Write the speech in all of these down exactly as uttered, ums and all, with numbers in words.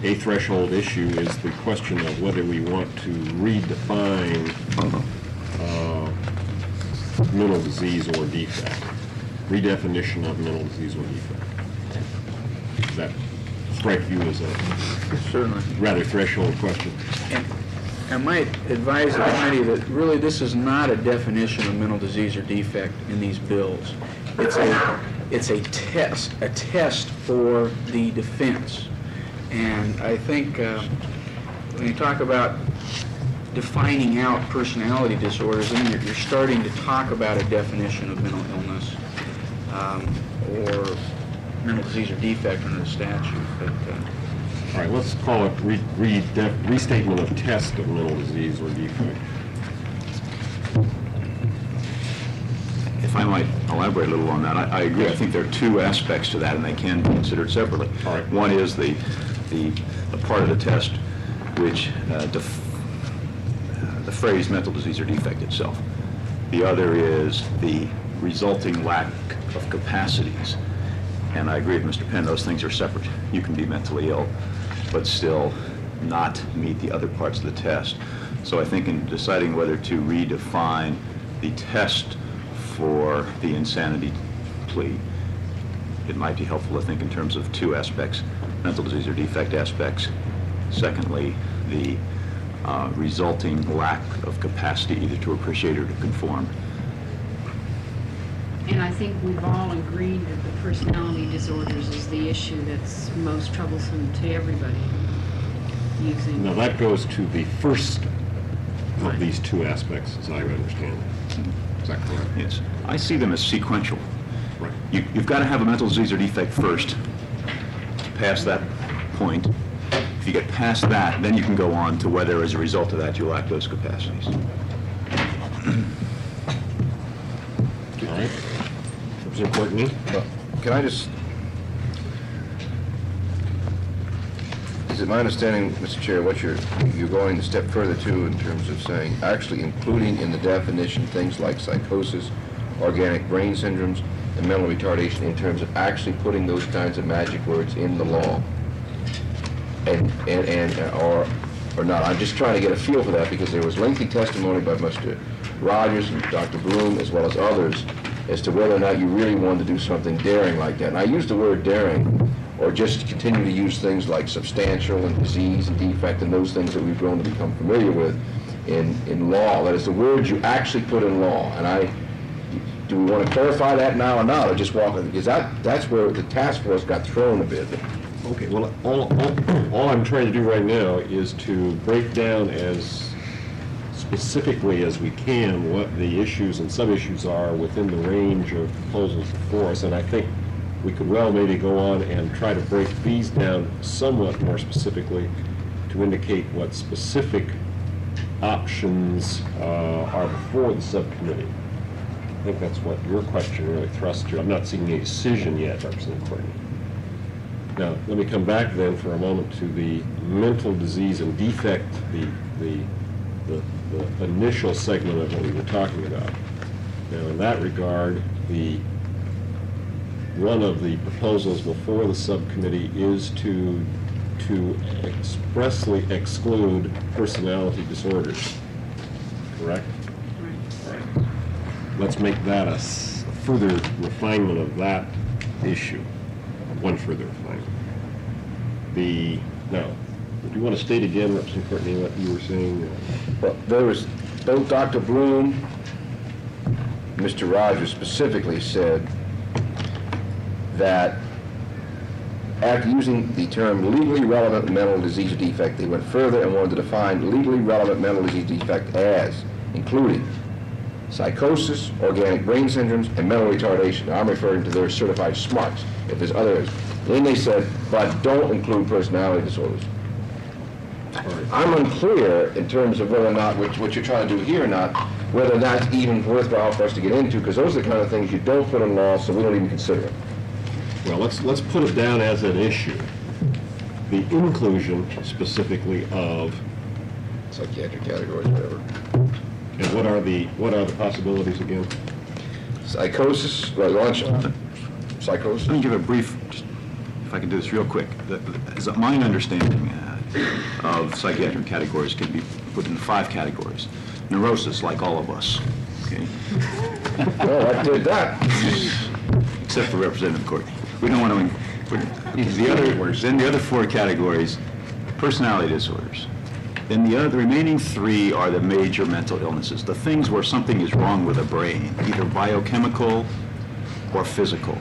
a threshold issue is the question of whether we want to redefine uh, mental disease or defect. Redefinition of mental disease or defect. Does that strike you as a Certainly. rather threshold question? And I might advise the committee that really this is not a definition of mental disease or defect in these bills. It's a, it's a test, a test for the defense. And I think uh, when you talk about defining out personality disorders, then you're, you're starting to talk about a definition of mental illness um, or mental disease or defect under the statute. But, uh, All right, let's call it re re restatement of test of mental disease or defect. If I might elaborate a little on that, I, I agree. I think there are two aspects to that, and they can be considered separately. All right. One is the the, the part of the test which uh, def uh, the phrase mental disease or defect itself. The other is the resulting lack of capacities. And I agree with Mister Penn, those things are separate. You can be mentally ill, but still not meet the other parts of the test. So I think in deciding whether to redefine the test for the insanity plea, it might be helpful to think in terms of two aspects, mental disease or defect aspects. Secondly, the uh, resulting lack of capacity either to appreciate or to conform. And I think we've all agreed that the personality disorders is the issue that's most troublesome to everybody using. Now that goes to the first of these two aspects, as I understand it. Is that correct? Yes. I see them as sequential. Right. You, you've got to have a mental disease or defect first to pass that point. If you get past that, then you can go on to whether as a result of that you lack those capacities. All right. Representative Courtney? Well, can I just, is it my understanding, Mister Chair, what you're, you're going a step further too in terms of saying, actually including in the definition things like psychosis, organic brain syndromes, and mental retardation in terms of actually putting those kinds of magic words in the law? And, and, and or, or not? I'm just trying to get a feel for that because there was lengthy testimony by Mister Rogers and Doctor Bloom as well as others as to whether or not you really wanted to do something daring like that. And I use the word daring, or just continue to use things like substantial and disease and defect and those things that we've grown to become familiar with in, in law. That is the words you actually put in law. And I, do we want to clarify that now or not, or just walk with it? Because that, that's where the task force got thrown a bit. Okay, well, all, all, all I'm trying to do right now is to break down as specifically as we can what the issues and sub-issues are within the range of proposals before us, and I think we could well maybe go on and try to break these down somewhat more specifically to indicate what specific options uh, are before the subcommittee. I think that's what your question really thrusts to. I'm not seeing a decision yet, Representative Courtney. Now, let me come back then for a moment to the mental disease and defect, the, the, the, the initial segment of what we were talking about. Now, in that regard, the one of the proposals before the subcommittee is to, to expressly exclude personality disorders, correct? Right. All right. Let's make that a, s- a further refinement of that issue. One further refinement. The, now, do you want to state again, Representative Courtney, what you were saying? Well, there was, both Doctor Bloom, Mister Rogers specifically said that after using the term legally relevant mental disease defect, they went further and wanted to define legally relevant mental disease defect as including psychosis, organic brain syndromes, and mental retardation. Now, I'm referring to their certified smarts. If there's others, then they said, but don't include personality disorders. I'm unclear in terms of whether or not, which, what you're trying to do here or not, whether that's even worthwhile for us to get into, because those are the kind of things you don't put in law, so we don't even consider it. Well, let's, let's put it down as an issue. The inclusion specifically of, Psychiatric categories, whatever. and what are the, what are the possibilities again? Psychosis, well, launch, psychosis. Let me give a brief, just if I can do this real quick, the- the- as my understanding uh, of psychiatric categories can be put into five categories. Neurosis, like all of us, okay? Oh, I did that. Except for Representative Courtney. We don't want to, the other, then the other four categories, personality disorders. Then the other, the remaining three are the major mental illnesses, the things where something is wrong with the brain, either biochemical or physical.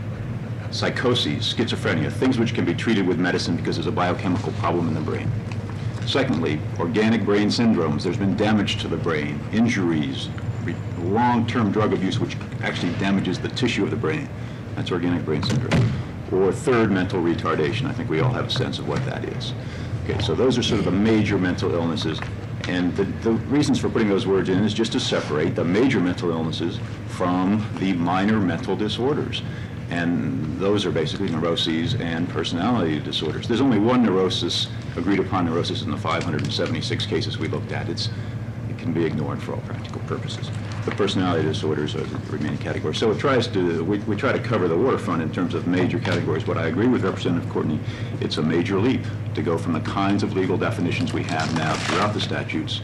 Psychoses, schizophrenia, things which can be treated with medicine because there's a biochemical problem in the brain. Secondly, organic brain syndromes. There's been damage to the brain, injuries, re- long-term drug abuse which actually damages the tissue of the brain. That's organic brain syndrome. Or third, mental retardation. I think we all have a sense of what that is. Okay, so those are sort of the major mental illnesses. And the, the reasons for putting those words in is just to separate the major mental illnesses from the minor mental disorders. And those are basically neuroses and personality disorders. There's only one neurosis, agreed upon neurosis in the five hundred seventy-six cases we looked at. It's, it can be ignored for all practical purposes. The personality disorders are the remaining categories. So it tries to, we, we try to cover the waterfront in terms of major categories. But I agree with Representative Courtney, it's a major leap to go from the kinds of legal definitions we have now throughout the statutes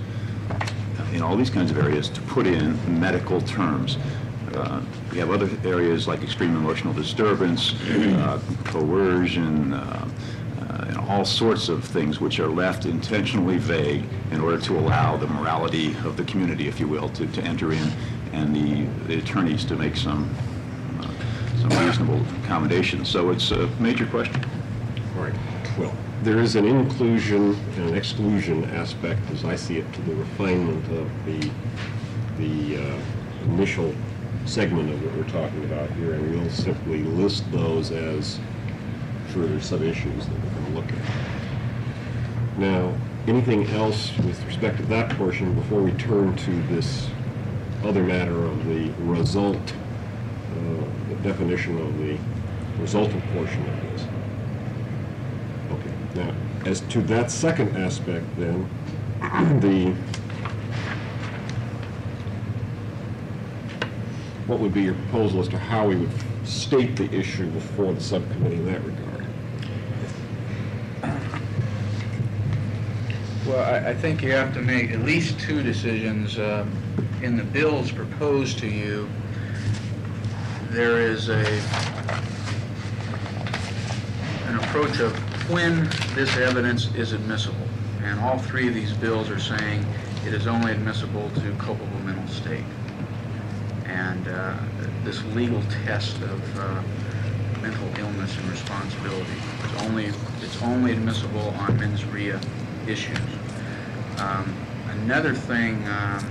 in all these kinds of areas to put in medical terms. Uh, we have other areas like extreme emotional disturbance, uh, coercion, uh, uh, and all sorts of things which are left intentionally vague in order to allow the morality of the community, if you will, to, to enter in, and the, the attorneys to make some, uh, some reasonable accommodations. So it's a major question. All right. Well, there is an inclusion and an exclusion aspect, as I see it, to the refinement of the, the uh, initial segment of what we're talking about here, and we'll simply list those as further sub-issues that we're going to look at. Now, anything else with respect to that portion before we turn to this other matter of the result, uh, the definition of the resultant portion of this? Okay. Now, as to that second aspect, then, the what would be your proposal as to how we would state the issue before the subcommittee in that regard? Well, I, I think you have to make at least two decisions. Um, in the bills proposed to you, there is a an approach of when this evidence is admissible. And all three of these bills are saying it is only admissible to culpable mental state. And uh, this legal test of uh, mental illness and responsibility. It's only, it's only admissible on mens rea issues. Um, another thing um,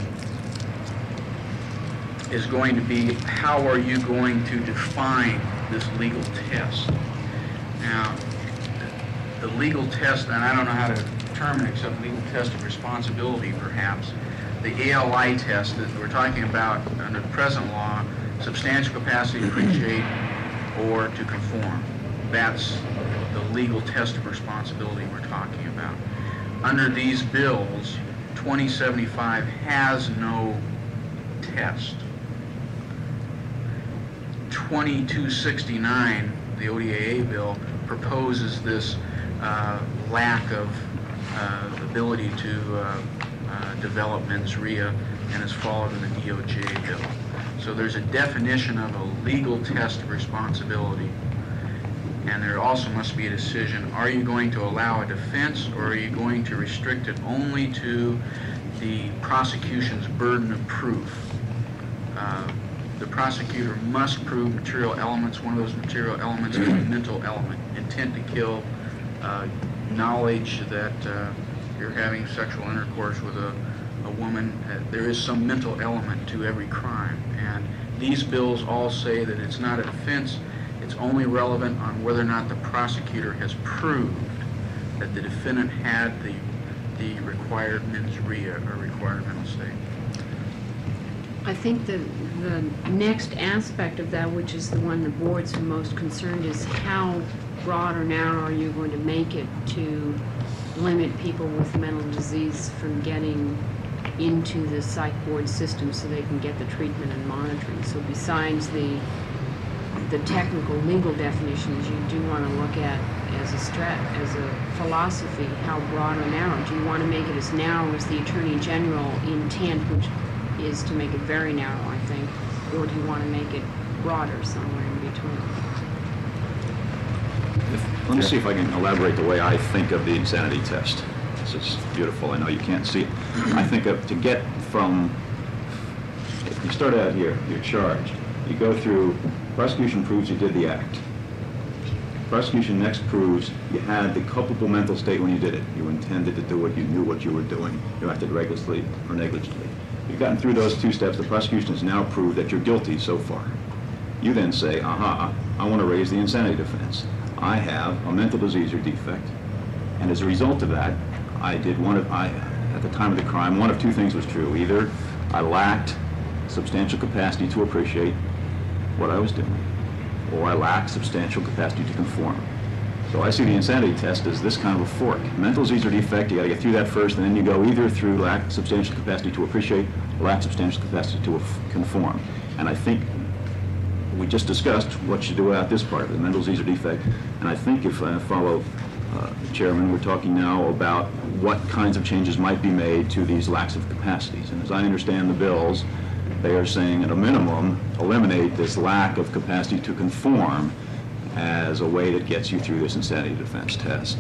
is going to be, how are you going to define this legal test? Now, the legal test, and I don't know how to determine it except legal test of responsibility perhaps, the A L I test that we're talking about under the present law, substantial capacity to appreciate or to conform. That's the legal test of responsibility we're talking about. Under these bills, twenty seventy-five has no test. twenty-two sixty-nine, the O D A A bill, proposes this uh, lack of uh, ability to uh, uh, develop mens rea, and is followed in the D O J bill. So there's a definition of a legal test of responsibility, and there also must be a decision, are you going to allow a defense, or are you going to restrict it only to the prosecution's burden of proof? Uh, the prosecutor must prove material elements. One of those material elements is a mental element, intent to kill, uh, knowledge that uh, you're having sexual intercourse with a, a woman. Uh, there is some mental element to every crime, and these bills all say that it's not a defense. It's only relevant on whether or not the prosecutor has proved that the defendant had the the required mens rea or required mental state. I think the, the next aspect of that, which is the one the board's most concerned, is how broad or narrow are you going to make it to limit people with mental disease from getting into the psych board system so they can get the treatment and monitoring. So besides the the technical legal definitions, you do want to look at as a strat, as a philosophy, how broad or narrow. Do you want to make it as narrow as the Attorney General intent, which is to make it very narrow, I think, or do you want to make it broader, somewhere in between? If- Let me see if I can elaborate the way I think of the insanity test. This is beautiful, I know you can't see it. I think of, to get from, you start out here, you're charged. You go through, prosecution proves you did the act. Prosecution next proves you had the culpable mental state when you did it. You intended to do it, you knew what you were doing, you acted recklessly or negligently. You've gotten through those two steps, the prosecution has now proved that you're guilty so far. You then say, aha, I want to raise the insanity defense. I have a mental disease or defect, and as a result of that, I did one of, I, at the time of the crime, one of two things was true. Either I lacked substantial capacity to appreciate what I was doing, or I lacked substantial capacity to conform. So I see the insanity test as this kind of a fork. Mental disease or defect, you got to get through that first, and then you go either through lack substantial capacity to appreciate, or lack substantial capacity to conform. And I think we just discussed what you do about this part of it, mental disease or defect. And I think if I follow uh, the chairman, we're talking now about what kinds of changes might be made to these lacks of capacities. And as I understand the bills, they are saying at a minimum, eliminate this lack of capacity to conform as a way that gets you through this insanity defense test.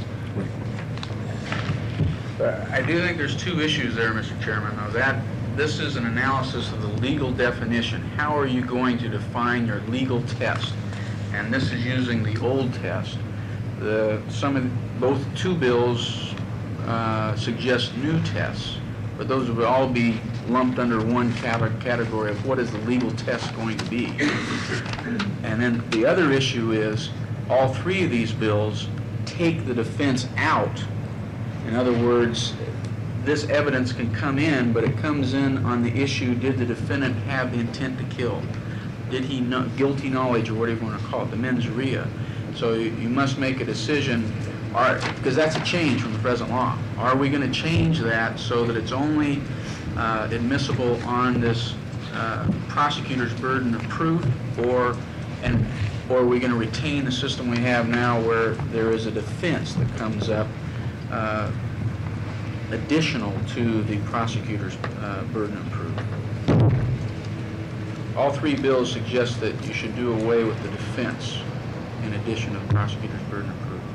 Uh, I do think there's two issues there, Mister Chairman, though. That, this is an analysis of the legal definition. How are you going to define your legal test? And this is using the old test. The, some of, both two bills uh, suggest new tests, but those would all be lumped under one cate- category of what is the legal test going to be. And then the other issue is all three of these bills take the defense out. In other words, this evidence can come in, but it comes in on the issue, did the defendant have the intent to kill? Did he know, guilty knowledge, or whatever you want to call it, the mens rea. So you, you must make a decision, because that's a change from the present law. Are we going to change that so that it's only uh, admissible on this uh, prosecutor's burden of proof, or and or are we going to retain the system we have now where there is a defense that comes up uh, additional to the prosecutor's uh, burden of proof? All three bills suggest that you should do away with the defense in addition to the prosecutor's burden of proof.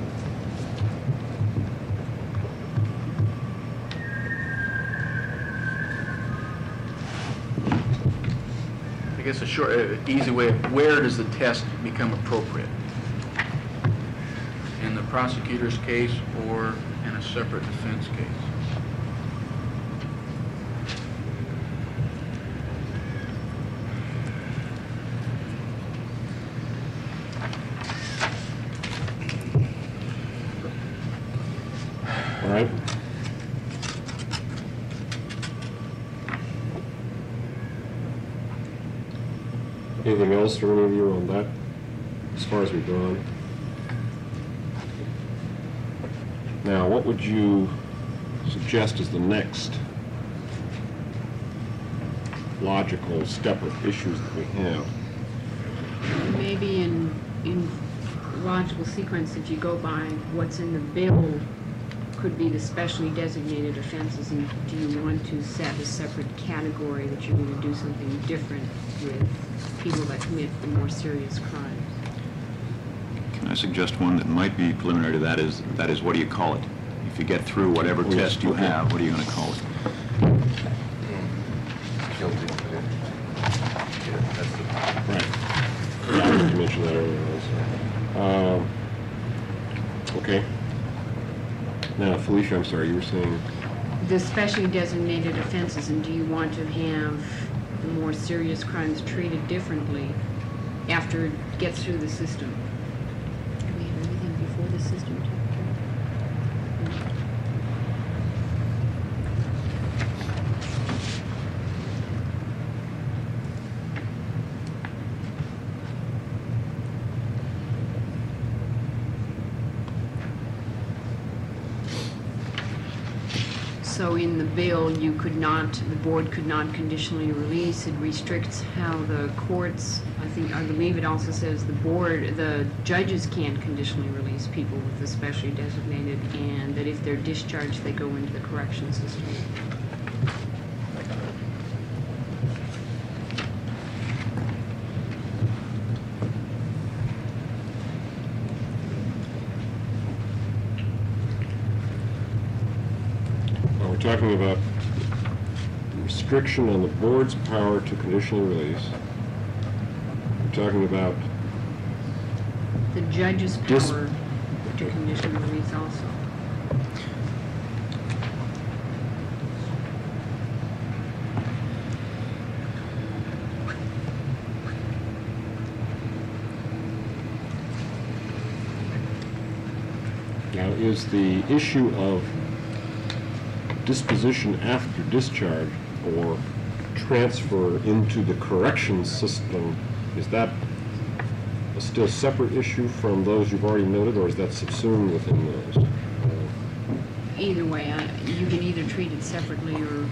I guess a short, uh, easy way of where does the test become appropriate? In the prosecutor's case or in a separate defense case? All right. Anything else from any of you on that, as far as we've gone? Now, what would you suggest is the next logical step of issues that we have? Maybe in, in logical sequence, if you go by what's in the bill, could be the specially designated offenses, and do you want to set a separate category that you're going to do something different with people that commit the more serious crimes? Can I suggest one that might be preliminary to that is, that is, what do you call it? If you get through whatever Yes, test you okay. have, what are you going to call it? Guilty. Yeah, that's the... Right. Yeah, I think you mentioned that earlier also. Um, Okay. Now, Felicia, I'm sorry, you were saying... The specially designated offenses, and do you want to have the more serious crimes treated differently after it gets through the system? Do we have everything before the system? So in the bill, you could not, the board could not conditionally release. It restricts how the courts, I think, I believe it also says the board, the judges can't conditionally release people with the specially designated, and that if they're discharged, they go into the correction system. Well, we're talking about restriction on the board's power to conditionally release. We're talking about The judge's Dis- power to conditionally release also. Now, is the issue of disposition after discharge or transfer into the corrections system, is that a still separate issue from those you've already noted, or is that subsumed within those? Either way, I- you can either treat it separately or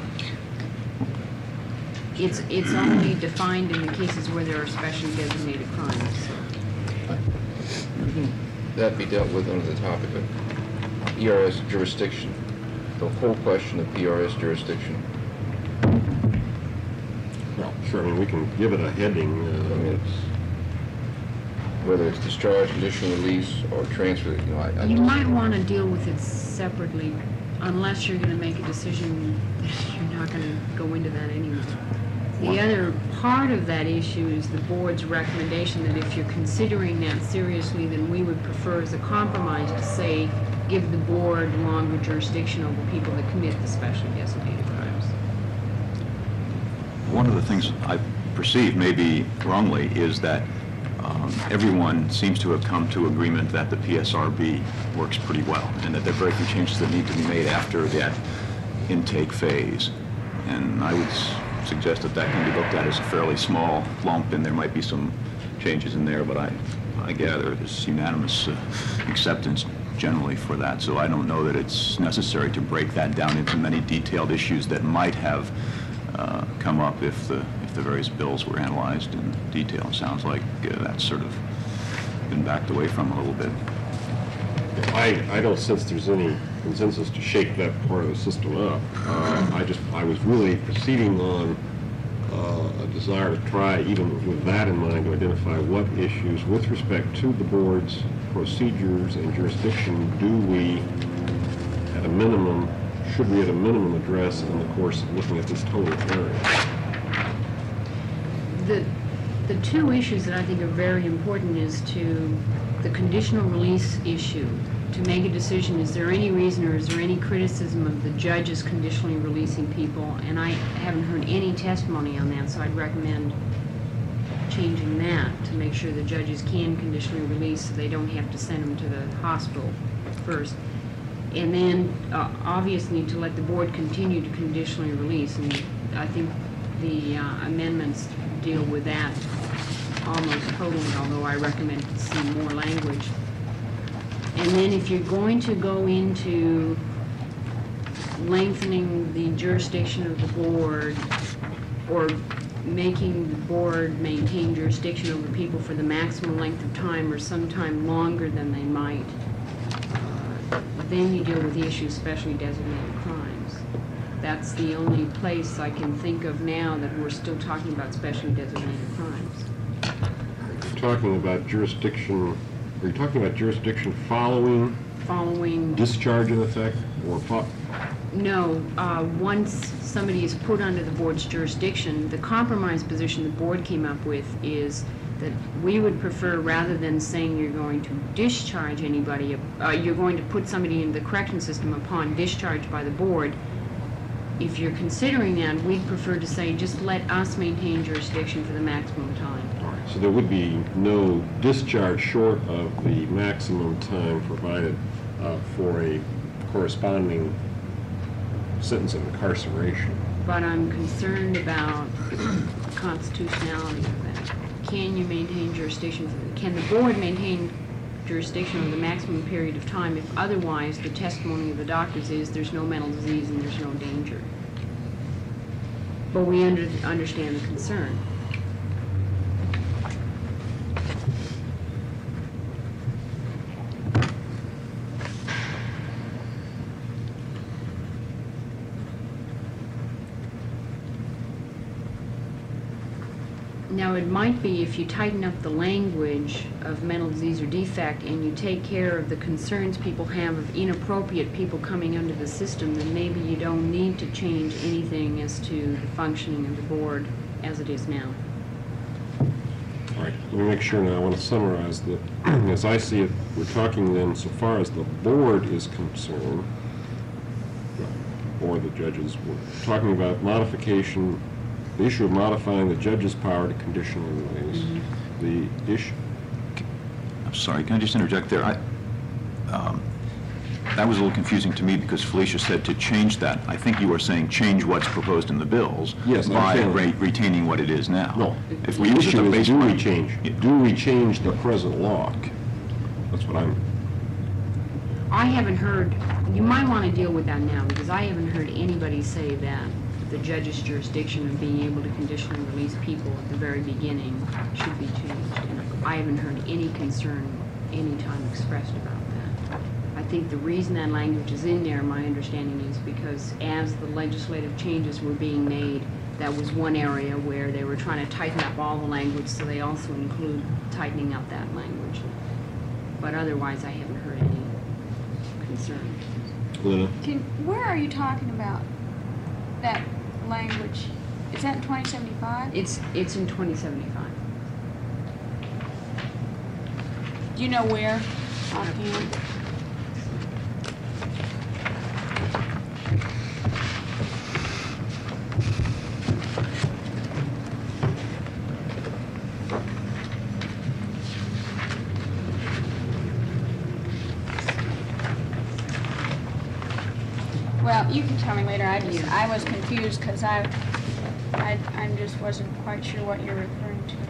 it's, it's only defined in the cases where there are specially designated crimes, so. That be dealt with under the topic of P R S jurisdiction, the whole question of P R S jurisdiction. Well, sure, I mean, we can give it a heading. I mean, uh, it's, whether it's discharge, conditional release, or transfer, you know, I... I You just- might want to deal with it separately, unless you're going to make a decision that you're not going to go into that anymore. The other part of that issue is the board's recommendation that if you're considering that seriously, then we would prefer as a compromise to say, give the board longer jurisdiction over people that commit the specially designated crimes. One of the things I perceive, maybe wrongly, is that um, everyone seems to have come to agreement that the P S R B works pretty well, and that there are very few changes that need to be made after that intake phase. And I would s- suggest that that can be looked at as a fairly small lump, and there might be some changes in there, but I, I gather there's unanimous uh, acceptance generally for that. So I don't know that it's necessary to break that down into many detailed issues that might have uh, come up if the if the various bills were analyzed in detail. It sounds like uh, that's sort of been backed away from a little bit. I, I don't sense there's any consensus to shake that part of the system up. Uh, I just, I was really proceeding on uh, a desire to try, even with that in mind, to identify what issues with respect to the board's procedures and jurisdiction do we, at a minimum, should we at a minimum address in the course of looking at this total area. The, the two issues that I think are very important is to the conditional release issue, to make a decision, is there any reason or is there any criticism of the judges conditionally releasing people? And I haven't heard any testimony on that, so I'd recommend changing that to make sure the judges can conditionally release so they don't have to send them to the hospital first. And then, uh, obviously, to let the board continue to conditionally release, and I think the uh, amendments deal with that almost totally, although I recommend to see more language. And then if you're going to go into lengthening the jurisdiction of the board or making the board maintain jurisdiction over people for the maximum length of time or sometime longer than they might, uh, then you deal with the issue of specially designated crimes. That's the only place I can think of now that we're still talking about specially designated crimes. You're talking about jurisdiction, are you talking about jurisdiction following Following, discharge in effect, or fo- no, uh, once somebody is put under the board's jurisdiction, the compromise position the board came up with is that we would prefer, rather than saying you're going to discharge anybody, uh, you're going to put somebody into the correction system upon discharge by the board. If you're considering that, we'd prefer to say, just let us maintain jurisdiction for the maximum time. So there would be no discharge short of the maximum time provided uh, for a corresponding sentence of incarceration. But I'm concerned about constitutionality of that. Can you maintain jurisdiction? For, can the board maintain jurisdiction over the maximum period of time if otherwise the testimony of the doctors is there's no mental disease and there's no danger? But we under, understand the concern. Now, it might be if you tighten up the language of mental disease or defect and you take care of the concerns people have of inappropriate people coming under the system, then maybe you don't need to change anything as to the functioning of the board as it is now. All right, let me make sure now, I want to summarize that, as I see it, we're talking then, so far as the board is concerned, or the judges, we're talking about modification, the issue of modifying the judge's power to conditionally release. The issue, I'm sorry, can I just interject there? I, um, that was a little confusing to me because Felicia said to change that. I think you were saying change what's proposed in the bills Yes, I by understand. re- retaining what it is now. no, If the we use it issue as a is, do we baseline- change, Yeah. do we change the present law? That's what I'm, I haven't heard, you might want to deal with that now, because I haven't heard anybody say that the judge's jurisdiction of being able to conditionally release people at the very beginning should be changed. And I haven't heard any concern any time expressed about that. I think the reason that language is in there, my understanding is because as the legislative changes were being made, that was one area where they were trying to tighten up all the language, so they also include tightening up that language. But otherwise, I haven't heard any concern. Lena? Can, where are you talking about that language? Is that in twenty seventy-five? It's, it's in twenty seventy-five. Do you know where offhand? Well, you can tell me later. I just, I was confused because I, I, I just wasn't quite sure what you're referring to.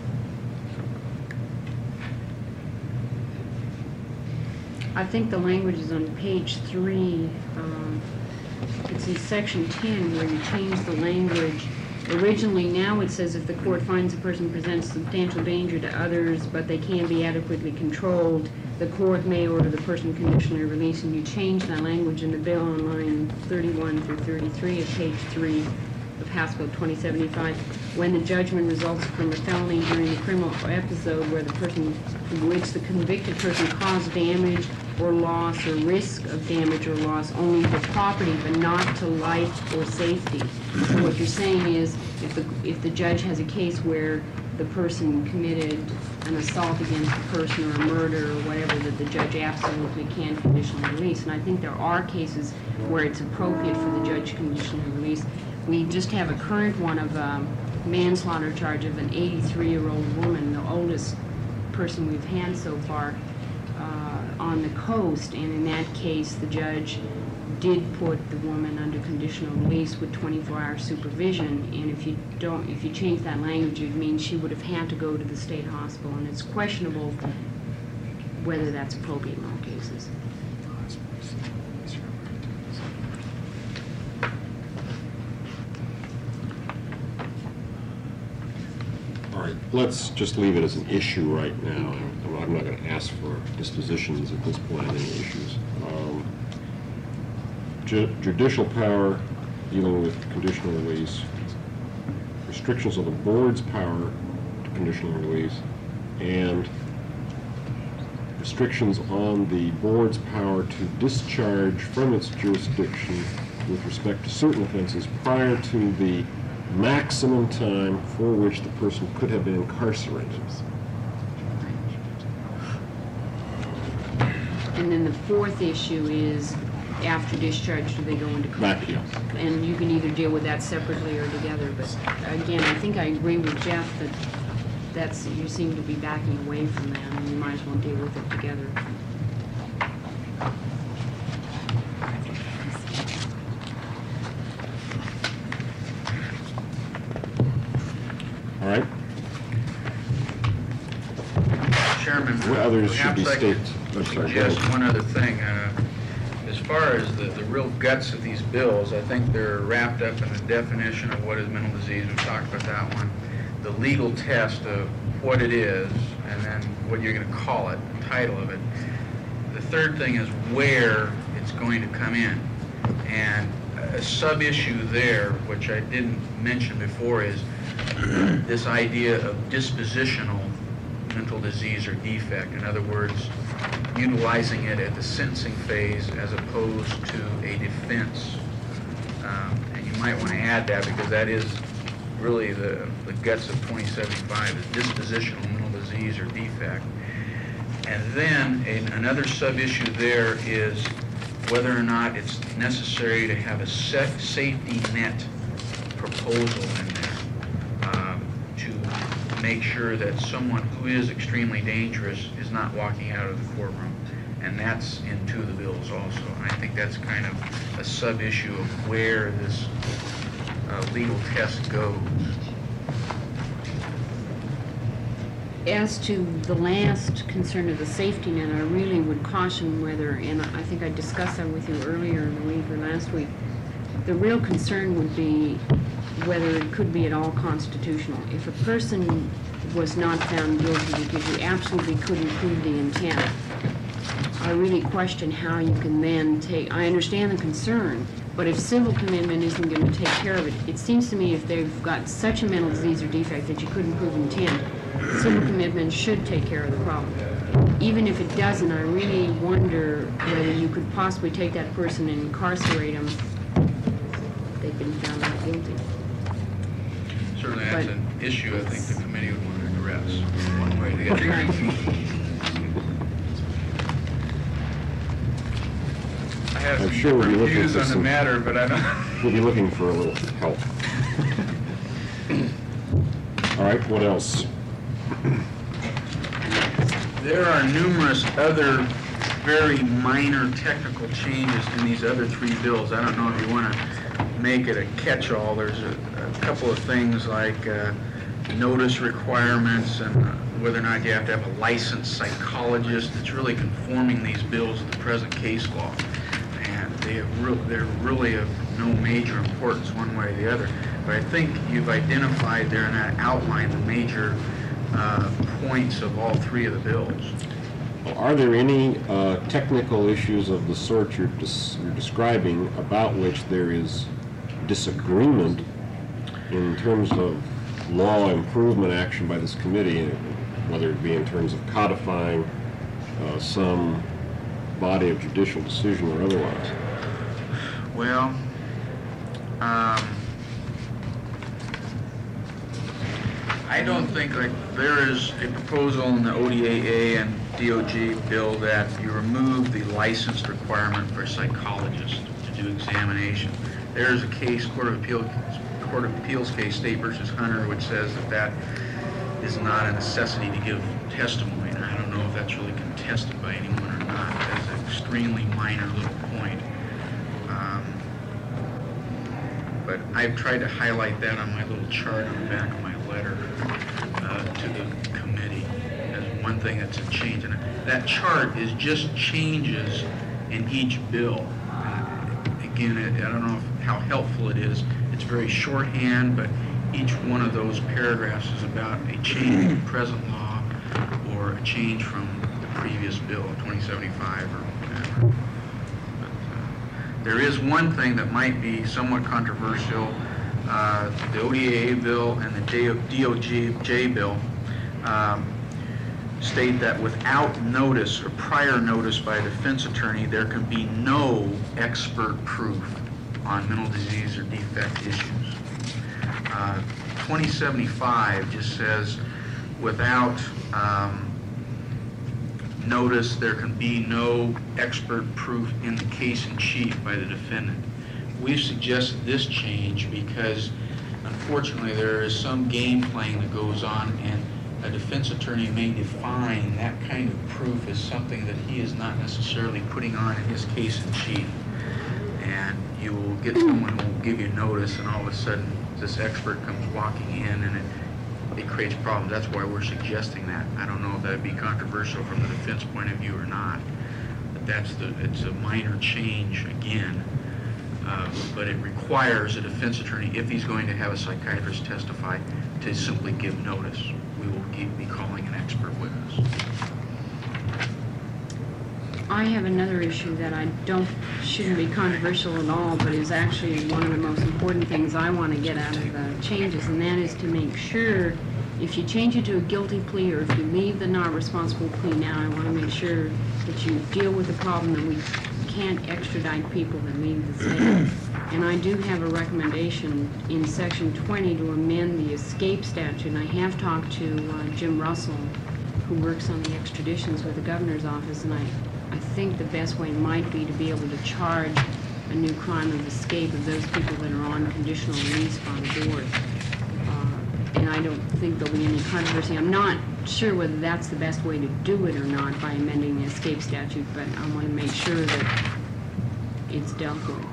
I think the language is on page three. Um, it's in section ten where you change the language. Originally, now it says if the court finds a person presents substantial danger to others, but they can be adequately controlled, the court may order the person conditionally released, and you change that language in the bill on line thirty-one through thirty-three of page three of House Bill twenty seventy-five. When the judgment results from a felony during the criminal episode where the person, for which the convicted person caused damage or loss or risk of damage or loss only to property but not to life or safety. So what you're saying is if the, if the judge has a case where the person committed an assault against a person or a murder or whatever, that the judge absolutely can conditionally release. And I think there are cases where it's appropriate for the judge to conditionally release. We just have a current one of a manslaughter charge of an eighty-three-year-old woman, the oldest person we've had so far, uh, on the coast. And in that case, the judge did put the woman under conditional release with twenty-four hour supervision. And if you don't, if you change that language, it means she would have had to go to the state hospital. And it's questionable whether that's appropriate in all cases. All right, let's just leave it as an issue right now. I'm not going to ask for dispositions at this point on any issues. Um, ju- Judicial power dealing with conditional release, restrictions on the board's power to conditional release, and restrictions on the board's power to discharge from its jurisdiction with respect to certain offenses prior to the maximum time for which the person could have been incarcerated. And then the fourth issue is after discharge, do they go into Back, custody? yeah. And you can either deal with that separately or together. But again, I think I agree with Jeff that that's, you seem to be backing away from that, and you might as well deal with it together. All right? Chairman, What others should be perhaps I stated? could I'm sorry, go suggest ahead. one other thing. Uh, As far as the, the real guts of these bills, I think they're wrapped up in the definition of what is mental disease. We've talked about that one. The legal test of what it is, and then what you're going to call it, the title of it. The third thing is where it's going to come in. And a sub-issue there, which I didn't mention before, is this idea of dispositional mental disease or defect. In other words, utilizing it at the sentencing phase as opposed to a defense. Um, and you might want to add that because that is really the, the guts of twenty seventy-five is dispositional mental disease or defect. And then a, another sub-issue there is whether or not it's necessary to have a set safety net proposal in there um, to make sure that someone who is extremely dangerous is not walking out of the courtroom. And that's in two of the bills also. And I think that's kind of a sub-issue of where this uh, legal test goes. As to the last concern of the safety net, I really would caution whether, and I think I discussed that with you earlier in the week or last week, the real concern would be whether it could be at all constitutional. If a person was not found guilty because you absolutely couldn't prove the intent, I really question how you can then take, I understand the concern, but if civil commitment isn't going to take care of it, it seems to me if they've got such a mental disease or defect that you couldn't prove intent, civil commitment should take care of the problem. Even if it doesn't, I really wonder whether you could possibly take that person and incarcerate them if they've been found not guilty. Certainly that's But- an issue I think the committee would want to address one way or the other. Right. I have I'm some sure we'll be different looking views for on the some- matter, but I don't. We'll be looking for a little help. All right, what else? There are numerous other very minor technical changes in these other three bills. I don't know if you want to make it a catch-all. There's a, a couple of things like uh, notice requirements and uh, whether or not you have to have a licensed psychologist. It's really conforming these bills to the present case law. And they have re- they're really of no major importance one way or the other. But I think you've identified there in that outline the major uh, points of all three of the bills. Are there any uh, technical issues of the sort you're, des- you're describing about which there is disagreement in terms of law improvement action by this committee, whether it be in terms of codifying uh, some body of judicial decision or otherwise? Well, um, I don't think, like, there is a proposal in the O D A A and D O G bill that you remove the licensed requirement for a psychologist to do examination. There is a case, Court of Appeals, Court of Appeals case, State versus Hunter, which says that that is not a necessity to give testimony. And I don't know if that's really contested by anyone or not. That's an extremely minor little point. Um, But I've tried to highlight that on my little chart on the back of my letter uh, to the committee as one thing that's a change. And that chart is just changes in each bill. Uh, Again, it- I don't know if- how helpful it is. It's very shorthand, but each one of those paragraphs is about a change in present law or a change from the previous bill, twenty seventy-five or whatever. There is one thing that might be somewhat controversial. Uh, the O D A A bill and the D O J bill um, state that without notice or prior notice by a defense attorney, there can be no expert proof on mental disease or defect issues. Uh, twenty seventy-five just says without um, notice, there can be no expert proof in the case in chief by the defendant. We've suggested this change because unfortunately there is some game playing that goes on, and a defense attorney may define that kind of proof as something that he is not necessarily putting on in his case in chief. And you will get someone who will give you notice, and all of a sudden this expert comes walking in, and it it creates problems. That's why we're suggesting that. I don't know if that'd be controversial from the defense point of view or not. But that's the, it's a minor change again. Uh, but it requires a defense attorney, if he's going to have a psychiatrist testify, to simply give notice. We will keep, be calling an expert witness. I have another issue that I don't, shouldn't be controversial at all, but is actually one of the most important things I want to get out of the changes, and that is to make sure, if you change it to a guilty plea, or if you leave the not responsible plea now, I want to make sure that you deal with the problem that we can't extradite people that leave the state. And I do have a recommendation in section twenty to amend the escape statute, and I have talked to uh, Jim Russell, who works on the extraditions with the governor's office, and I, I think the best way might be to be able to charge a new crime of escape of those people that are on conditional release by the board. Uh, and I don't think there'll be any controversy. I'm not sure whether that's the best way to do it or not by amending the escape statute, but I want to make sure that it's dealt with.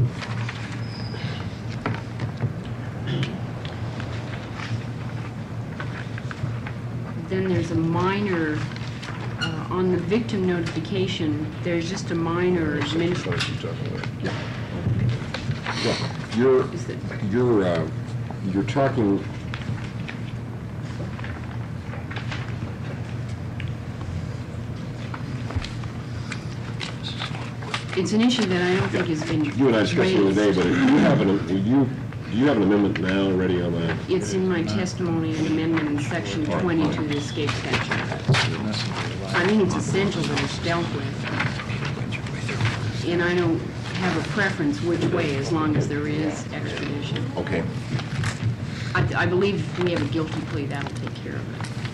Then there's a minor, uh, on the victim notification, there's just a minor administrative. Well, you're, Is it- you're, uh, you're talking, It's an issue that I don't think has been you and I discussed it the other day, raised. but do you have an, do you, do you have an amendment now ready on that? It's in my testimony, an amendment in section twenty to the escape statute. I think it's essential that it's dealt with. And I don't have a preference which way, as long as there is extradition. Okay. I, I believe if we have a guilty plea, that'll take care of it.